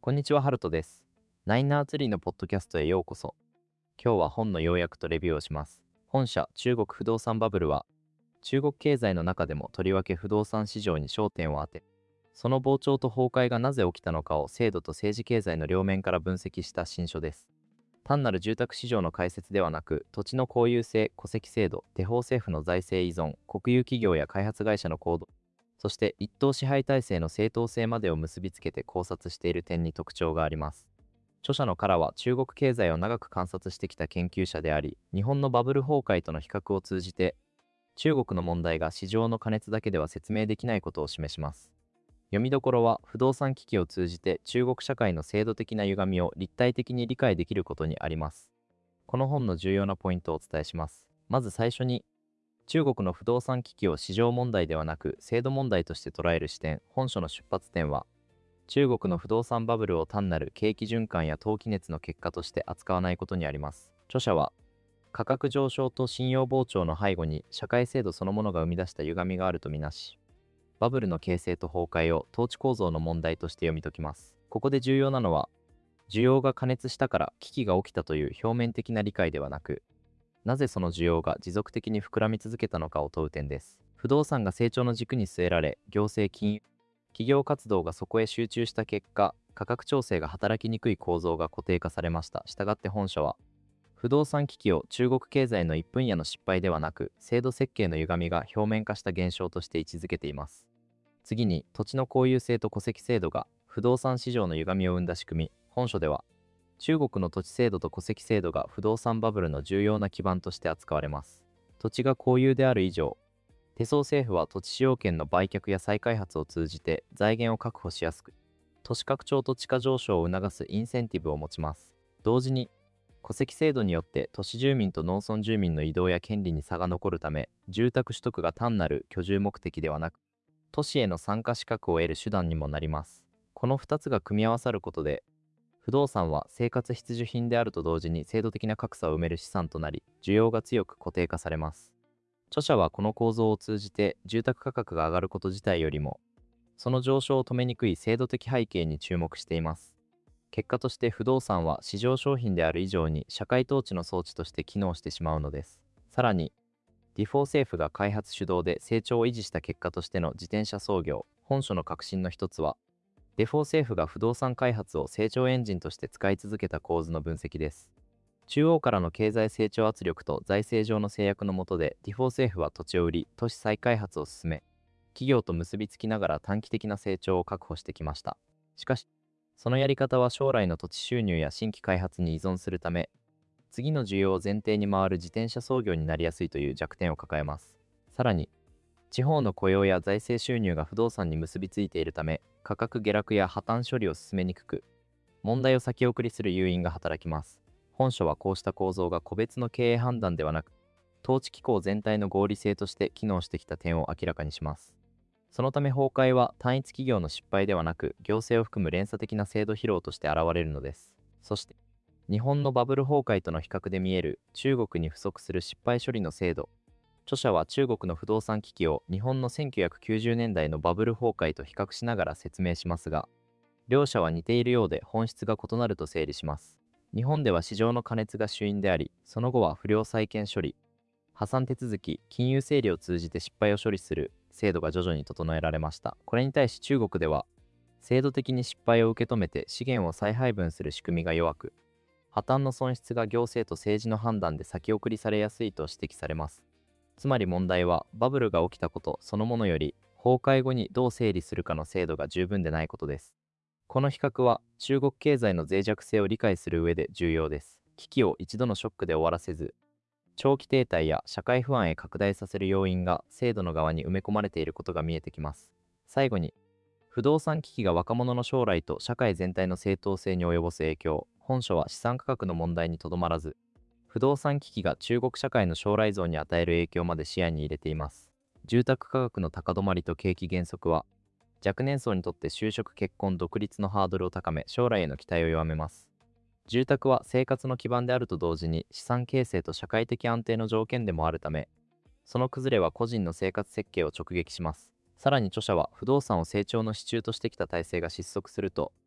こんにちは、ハルトです。ナインナーツリーのポッドキャストへようこそ。今日は本の要約とレビューをします。本社中国不動産バブルは、中国経済の中でもとりわけ不動産市場に焦点を当て、その膨張と崩壊がなぜ起きたのかを制度と政治経済の両面から分析した新書です。単なる住宅市場の解説ではなく、土地の公有性、戸籍制度、地方政府の財政依存、国有企業や開発会社の行動、そして一党支配体制の正当性までを結びつけて考察している点に特徴があります。著者のカラは中国経済を長く観察してきた研究者であり、日本のバブル崩壊との比較を通じて、中国の問題が市場の過熱だけでは説明できないことを示します。読みどころは、不動産危機を通じて中国社会の制度的な歪みを立体的に理解できることにあります。この本の重要なポイントをお伝えします。まず最初に、中国の不動産危機を市場問題ではなく制度問題として捉える視点。本書の出発点は、中国の不動産バブルを単なる景気循環や投機熱の結果として扱わないことにあります。著者は、価格上昇と信用膨張の背後に社会制度そのものが生み出した歪みがあるとみなし、バブルの形成と崩壊を統治構造の問題として読み解きます。ここで重要なのは、需要が過熱したから危機が起きたという表面的な理解ではなく、なぜその需要が持続的に膨らみ続けたのかを問う点です。不動産が成長の軸に据えられ、行政金融、企業活動がそこへ集中した結果、価格調整が働きにくい構造が固定化されました。したがって本書は、不動産危機を中国経済の一分野の失敗ではなく、制度設計の歪みが表面化した現象として位置づけています。次に、土地の公有性と戸籍制度が不動産市場の歪みを生んだ仕組み。本書では、中国の土地制度と戸籍制度が不動産バブルの重要な基盤として扱われます。土地が公有である以上、手相政府は土地使用権の売却や再開発を通じて財源を確保しやすく、都市拡張と地価上昇を促すインセンティブを持ちます。同時に、戸籍制度によって都市住民と農村住民の移動や権利に差が残るため、住宅取得が単なる居住目的ではなく、都市への参加資格を得る手段にもなります。この2つが組み合わさることで、不動産は生活必需品であると同時に制度的な格差を埋める資産となり、需要が強く固定化されます。著者はこの構造を通じて、住宅価格が上がること自体よりも、その上昇を止めにくい制度的背景に注目しています。結果として不動産は市場商品である以上に社会統治の装置として機能してしまうのです。さらに、ディフォー政府が開発主導で成長を維持した結果としての自転車操業。本書の核心の一つは、デフォー政府が不動産開発を成長エンジンとして使い続けた構図の分析です。中央からの経済成長圧力と財政上の制約の下で、デフォー政府は土地を売り、都市再開発を進め、企業と結びつきながら短期的な成長を確保してきました。しかし、そのやり方は将来の土地収入や新規開発に依存するため、次の需要を前提に回る自転車操業になりやすいという弱点を抱えます。さらに、地方の雇用や財政収入が不動産に結びついているため、価格下落や破綻処理を進めにくく、問題を先送りする誘因が働きます。本書はこうした構造が個別の経営判断ではなく、統治機構全体の合理性として機能してきた点を明らかにします。そのため崩壊は単一企業の失敗ではなく、行政を含む連鎖的な制度疲労として現れるのです。そして、日本のバブル崩壊との比較で見える中国に不足する失敗処理の制度。著者は中国の不動産危機を日本の1990年代のバブル崩壊と比較しながら説明しますが、両者は似ているようで本質が異なると整理します。日本では市場の過熱が主因であり、その後は不良債権処理、破産手続き、金融整理を通じて失敗を処理する制度が徐々に整えられました。これに対し中国では、制度的に失敗を受け止めて資源を再配分する仕組みが弱く、破綻の損失が行政と政治の判断で先送りされやすいと指摘されます。つまり問題は、バブルが起きたことそのものより、崩壊後にどう整理するかの制度が十分でないことです。この比較は、中国経済の脆弱性を理解する上で重要です。危機を一度のショックで終わらせず、長期停滞や社会不安へ拡大させる要因が制度の側に埋め込まれていることが見えてきます。最後に、不動産危機が若者の将来と社会全体の正当性に及ぼす影響。本書は資産価格の問題にとどまらず、不動産危機が中国社会の将来像に与える影響まで視野に入れています。住宅価格の高止まりと景気減速は、若年層にとって就職結婚独立のハードルを高め、将来への期待を弱めます。住宅は生活の基盤であると同時に資産形成と社会的安定の条件でもあるため、その崩れは個人の生活設計を直撃します。さらに著者は不動産を成長の支柱としてきた体制が失速すると、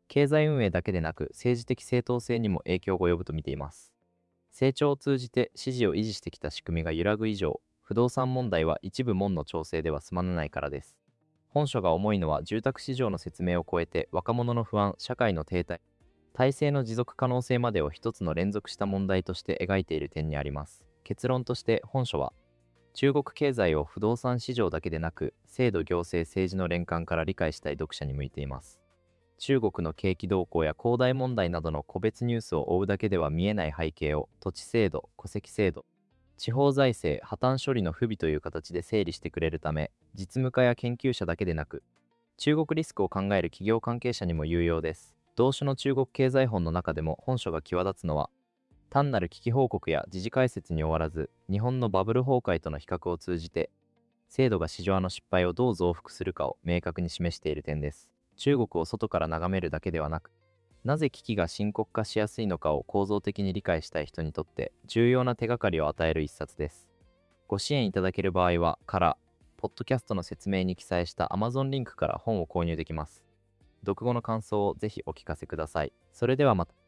経済運営だけでなく政治的正当性にも影響が及ぶと見ています。成長を通じて支持を維持してきた仕組みが揺らぐ以上、不動産問題は一部門の調整では済まないからです。本書が重いのは住宅市場の説明を超えて若者の不安、社会の停滞、体制の持続可能性までを一つの連続した問題として描いている点にあります。結論として本書は、中国経済を不動産市場だけでなく制度行政政治の連関から理解したい読者に向いています。中国の景気動向や恒大問題などの個別ニュースを追うだけでは見えない背景を土地制度、戸籍制度、地方財政、破綻処理の不備という形で整理してくれるため、実務家や研究者だけでなく、中国リスクを考える企業関係者にも有用です。同種の中国経済本の中でも本書が際立つのは、単なる危機報告や時事解説に終わらず、日本のバブル崩壊との比較を通じて、制度が市場の失敗をどう増幅するかを明確に示している点です。中国を外から眺めるだけではなく、なぜ危機が深刻化しやすいのかを構造的に理解したい人にとって重要な手がかりを与える一冊です。ご支援いただける場合は、ポッドキャストの説明に記載した Amazon リンクから本を購入できます。読後の感想をぜひお聞かせください。それではまた。